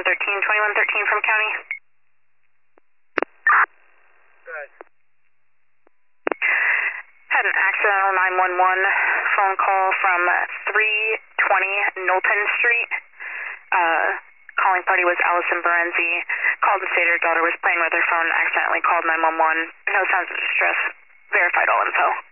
2113 from county. Good. Had an accidental 911 phone call from 320 Knowlton Street. Calling party was Allison Berenzi. Called and stated her daughter was playing with her phone and accidentally called 911. No signs of distress. Verified all info.